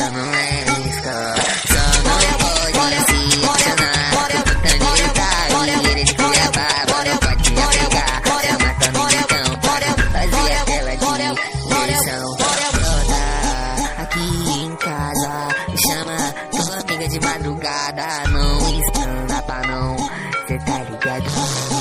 não é escola. Só não pode se apaixonar por puta de ele cria baba, não pode se apegar. Chama tua então, fazer aquela diversão. Toda aqui em casa, me chama tua amiga de madrugada. Não escanda pra não, cê tá ligado?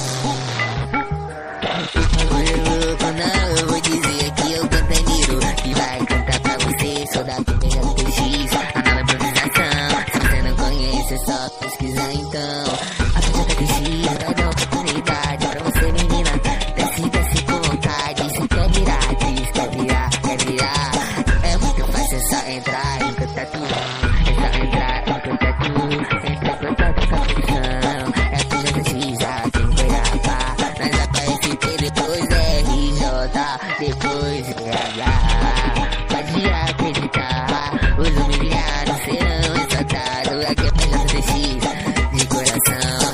Eu vou dizer que eu cantaniro que vai cantar pra você. Sou da primeira do TX, a nova improvisação. Se você não conhece, é só pesquisar então. A primeira TX vai dar oportunidade pra você, menina. Desce com vontade. Se quer virar atriz, quer virar. É muito fácil, é só entrar e cantar tudo. É só entrar e cantar tudo. Entra com tanta profissão. É a primeira TX, a quem vai gravar. Nós aparece depois depois pode acreditar, os humilhados serão exaltados. Aqui é a PJTX de coração.